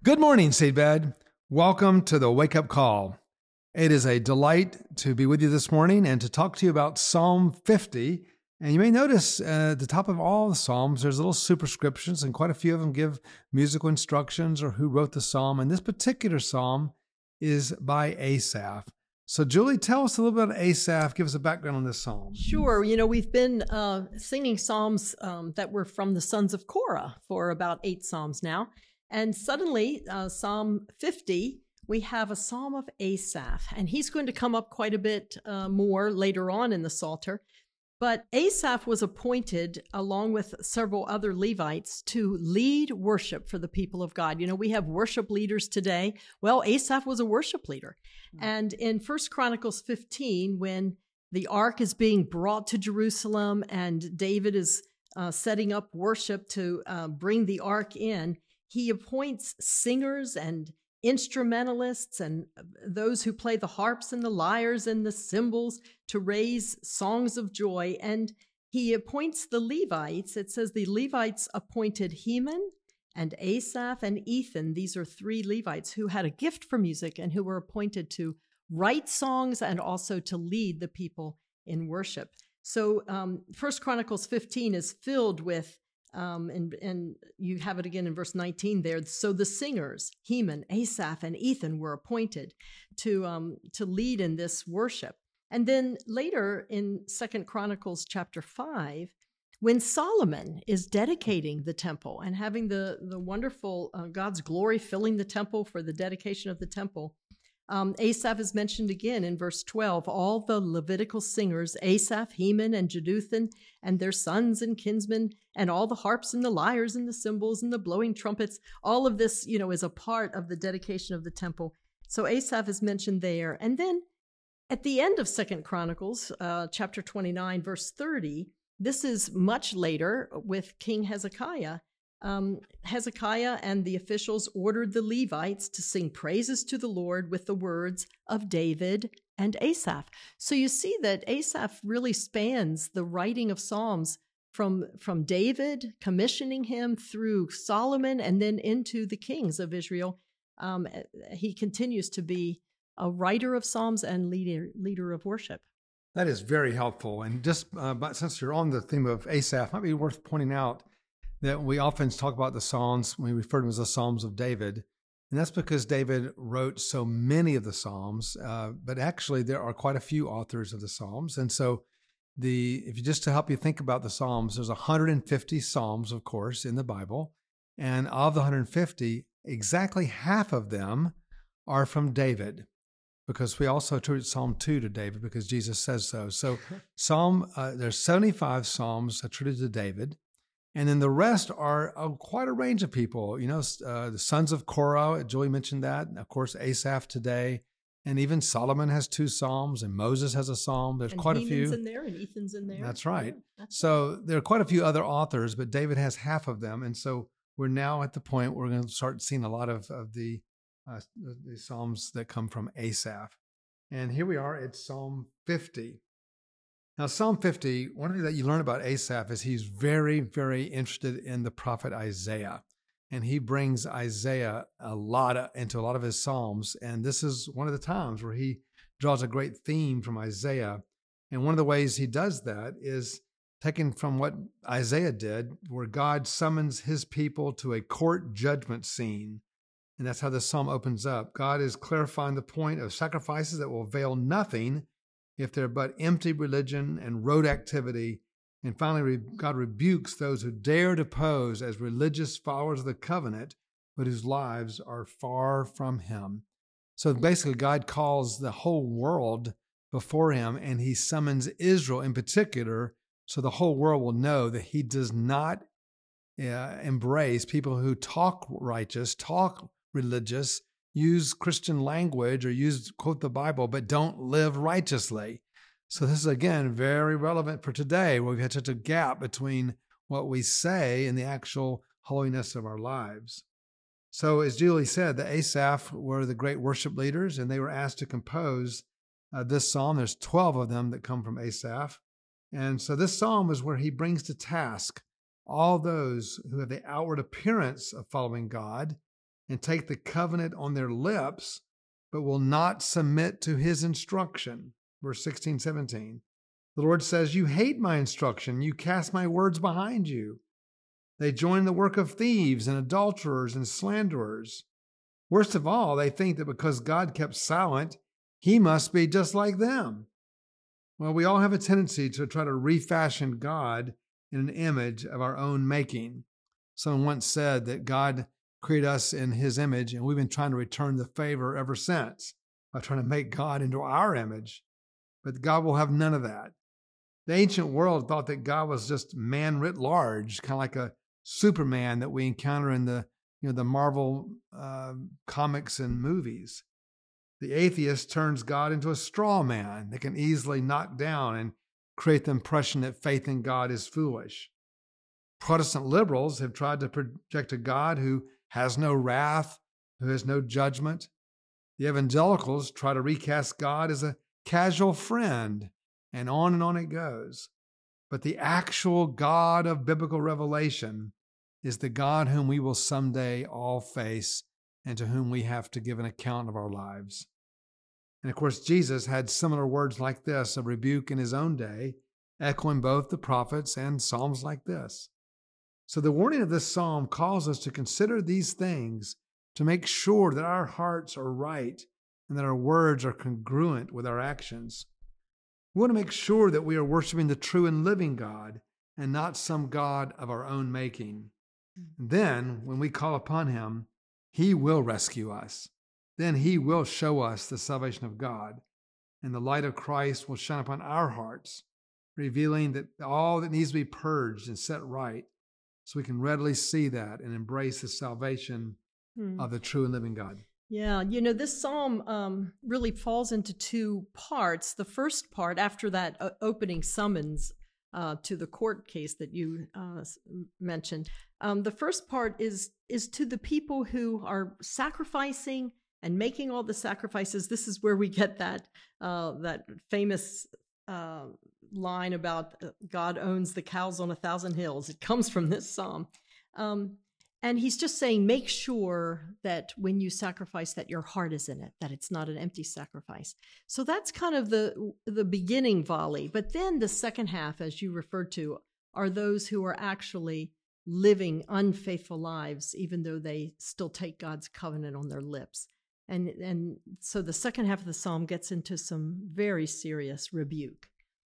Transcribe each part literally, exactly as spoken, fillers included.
Good morning, Seedbed. Welcome to the Wake Up Call. It is a delight to be with you this morning and to talk to you about Psalm fifty. And you may notice uh, at the top of all the Psalms, there's little superscriptions, and quite a few of them give musical instructions or who wrote the Psalm. And this particular Psalm is by Asaph. So Julie, tell us a little bit about Asaph. Give us a background on this Psalm. Sure. You know, we've been uh, singing Psalms um, that were from the sons of Korah for about eight Psalms now. And suddenly, uh, Psalm fifty, we have a Psalm of Asaph, and he's going to come up quite a bit uh, more later on in the Psalter. But Asaph was appointed, along with several other Levites, to lead worship for the people of God. You know, we have worship leaders today. Well, Asaph was a worship leader. Mm-hmm. And in First Chronicles fifteen, when the ark is being brought to Jerusalem and David is uh, setting up worship to uh, bring the ark in, he appoints singers and instrumentalists and those who play the harps and the lyres and the cymbals to raise songs of joy. And he appoints the Levites. It says the Levites appointed Heman and Asaph and Ethan. These are three Levites who had a gift for music and who were appointed to write songs and also to lead the people in worship. So um, First Chronicles fifteen is filled with Um, and, and you have it again in verse nineteen there. So the singers, Heman, Asaph, and Ethan were appointed to, um, to lead in this worship. And then later in Second Chronicles chapter five, when Solomon is dedicating the temple and having the, the wonderful uh, God's glory filling the temple for the dedication of the temple, Um, Asaph is mentioned again in verse twelve. All the Levitical singers, Asaph, Heman, and Jeduthun, and their sons and kinsmen, and all the harps and the lyres and the cymbals and the blowing trumpets, all of this, you know, is a part of the dedication of the temple. So Asaph is mentioned there. And then at the end of Second Chronicles, uh, chapter twenty-nine, verse thirty, this is much later with King Hezekiah. Um, Hezekiah and the officials ordered the Levites to sing praises to the Lord with the words of David and Asaph. So you see that Asaph really spans the writing of Psalms from, from David, commissioning him, through Solomon, and then into the kings of Israel. Um, he continues to be a writer of Psalms and leader, leader of worship. That is very helpful. And just uh, but since you're on the theme of Asaph, it might be worth pointing out that we often talk about the Psalms, we refer to them as the Psalms of David. And that's because David wrote so many of the Psalms, uh, but actually there are quite a few authors of the Psalms. And so the if you just to help you think about the Psalms, there's one hundred fifty Psalms, of course, in the Bible. And of the one hundred fifty, exactly half of them are from David, because we also attribute Psalm two to David because Jesus says so. So Psalm, uh, there's seventy-five Psalms attributed to David. And then the rest are uh, quite a range of people. You know, uh, the sons of Korah, Joey mentioned that. Of course, Asaph today. And even Solomon has two Psalms, and Moses has a Psalm. There's and quite Heman's a few. in there, and Ethan's in there. That's right. Yeah, that's so right. There are quite a few other authors, but David has half of them. And so we're now at the point where we're going to start seeing a lot of, of the, uh, the Psalms that come from Asaph. And here we are at Psalm fifty. Now, Psalm fifty, one thing that you learn about Asaph is he's very, very interested in the prophet Isaiah. And he brings Isaiah a lot of, into a lot of his Psalms. And this is one of the times where he draws a great theme from Isaiah. And one of the ways he does that is taken from what Isaiah did, where God summons his people to a court judgment scene. And that's how the Psalm opens up. God is clarifying the point of sacrifices that will avail nothing if they're but empty religion and rote activity. And finally, God rebukes those who dare to pose as religious followers of the covenant, but whose lives are far from him. So basically, God calls the whole world before him, and he summons Israel in particular, so the whole world will know that he does not uh, embrace people who talk righteous, talk religious, use Christian language or use, quote the Bible, but don't live righteously. So this is, again, very relevant for today, where we've had such a gap between what we say and the actual holiness of our lives. So as Julie said, the Asaph were the great worship leaders, and they were asked to compose uh, this psalm. There's twelve of them that come from Asaph. And so this psalm is where he brings to task all those who have the outward appearance of following God, and take the covenant on their lips, but will not submit to his instruction. Verse sixteen, seventeen. The Lord says, you hate my instruction. You cast my words behind you. They join the work of thieves and adulterers and slanderers. Worst of all, they think that because God kept silent, he must be just like them. Well, we all have a tendency to try to refashion God in an image of our own making. Someone once said that God created us in his image, and we've been trying to return the favor ever since by trying to make God into our image. But God will have none of that. The ancient world thought that God was just man writ large, kind of like a Superman that we encounter in the, you know, the Marvel uh, comics and movies. The atheist turns God into a straw man that can easily knock down and create the impression that faith in God is foolish. Protestant liberals have tried to project a God who has no wrath, who has no judgment. The evangelicals try to recast God as a casual friend, and on and on it goes. But the actual God of biblical revelation is the God whom we will someday all face and to whom we have to give an account of our lives. And of course, Jesus had similar words like this of rebuke in his own day, echoing both the prophets and psalms like this. So the warning of this psalm calls us to consider these things to make sure that our hearts are right and that our words are congruent with our actions. We want to make sure that we are worshiping the true and living God and not some God of our own making. And then, when we call upon him, he will rescue us. Then he will show us the salvation of God, and the light of Christ will shine upon our hearts, revealing that all that needs to be purged and set right, so we can readily see that and embrace the salvation hmm. of the true and living God. Yeah, you know, this psalm um, really falls into two parts. The first part, after that uh, opening summons uh, to the court case that you uh, mentioned, um, the first part is is to the people who are sacrificing and making all the sacrifices. This is where we get that uh, that famous uh, line about God owns the cows on a thousand hills. It comes from this psalm. Um, And he's just saying, make sure that when you sacrifice that your heart is in it, that it's not an empty sacrifice. So that's kind of the, the beginning volley. But then the second half, as you referred to, are those who are actually living unfaithful lives, even though they still take God's covenant on their lips. And, and so the second half of the psalm gets into some very serious rebuke.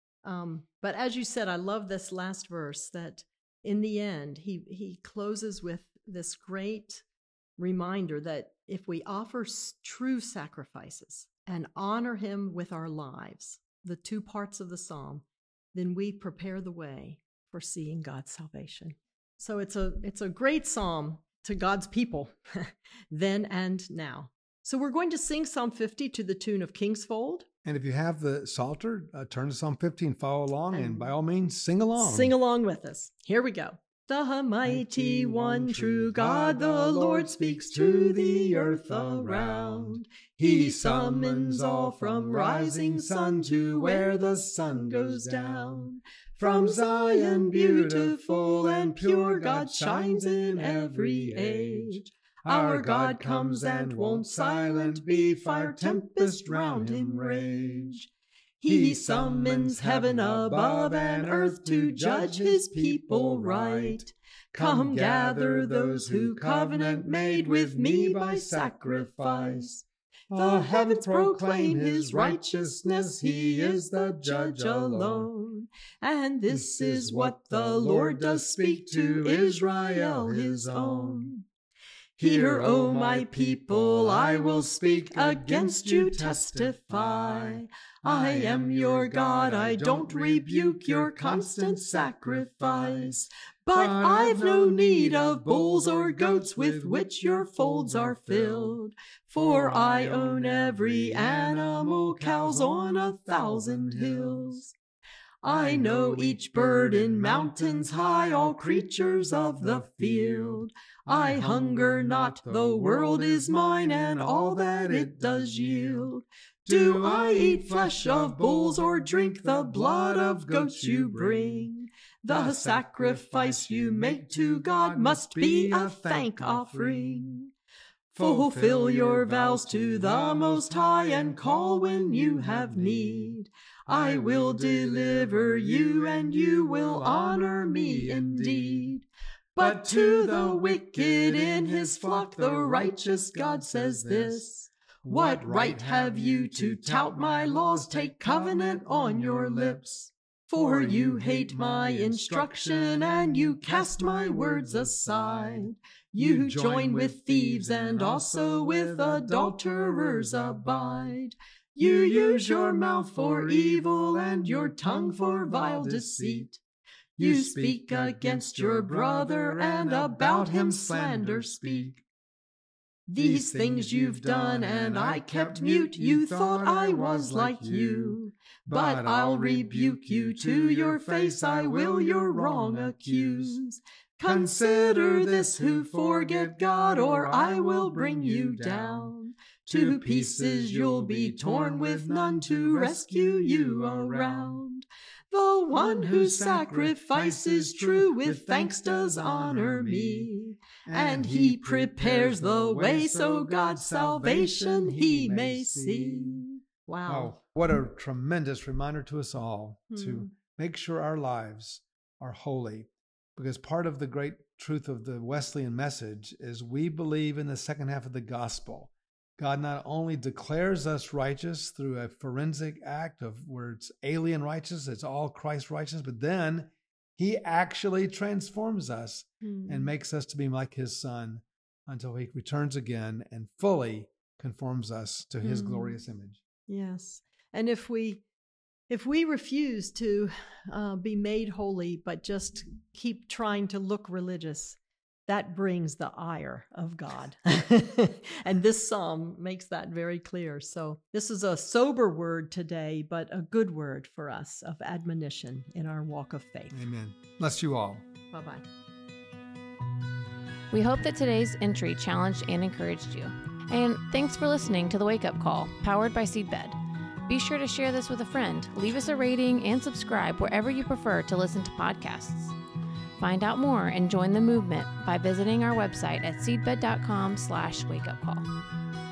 Um, but as you said, I love this last verse that in the end, he, he closes with this great reminder that if we offer true sacrifices and honor him with our lives, the two parts of the psalm, then we prepare the way for seeing God's salvation. So it's a it's a great psalm to God's people, then and now. So we're going to sing Psalm fifty to the tune of King's Fold. And if you have the Psalter, uh, turn to Psalm fifty and follow along, and, and by all means, sing along. Sing along with us. Here we go. The mighty one, true God, the Lord speaks to the earth around. He summons all from rising sun to where the sun goes down. From Zion beautiful and pure, God shines in every age. Our God comes and won't silent be, fire tempest round him rage. He summons heaven above and earth to judge his people right. Come gather those who covenant made with me by sacrifice. The heavens proclaim his righteousness, he is the judge alone. And this is what the Lord does speak to Israel his own. Hear, O my people, I will speak against you, testify. I am your God, I don't rebuke your constant sacrifice. But I've no need of bulls or goats with which your folds are filled. For I own every animal, cows on a thousand hills. I know each bird in mountains high, all creatures of the field. I hunger not, the world is mine, and all that it does yield. Do I eat flesh of bulls, or drink the blood of goats you bring? The sacrifice you make to God must be a thank offering. Fulfill your vows to the Most High and call when you have need. I will deliver you and you will honor me indeed. But to the wicked in his flock the righteous God says this: What right have you to tout my laws? Take covenant on your lips. For you hate my instruction and you cast my words aside. You join with thieves and also with adulterers abide. You use your mouth for evil and your tongue for vile deceit. You speak against your brother and about him slander speak. These things you've done and I kept mute. You thought I was like you. But I'll rebuke you to your face. I will your wrong accuse. Consider this who forget God, or I will bring you down. To pieces you'll be torn with none to rescue you around. The one whose sacrifice is true with thanks does honor me. And he prepares the way so God's salvation he may see. Wow. Oh, what a tremendous reminder to us all Hmm. to make sure our lives are holy. Because part of the great truth of the Wesleyan message is we believe in the second half of the gospel. God not only declares us righteous through a forensic act of where it's alien righteous, it's all Christ righteous, but then he actually transforms us Hmm. and makes us to be like his son until he returns again and fully conforms us to his Hmm. glorious image. Yes. And if we if we refuse to uh, be made holy, but just keep trying to look religious, that brings the ire of God. And this psalm makes that very clear. So this is a sober word today, but a good word for us of admonition in our walk of faith. Amen. Bless you all. Bye-bye. We hope that today's entry challenged and encouraged you. And thanks for listening to the Wake Up Call, powered by Seedbed. Be sure to share this with a friend, leave us a rating, and subscribe wherever you prefer to listen to podcasts. Find out more and join the movement by visiting our website at seedbed dot com slash wake up call.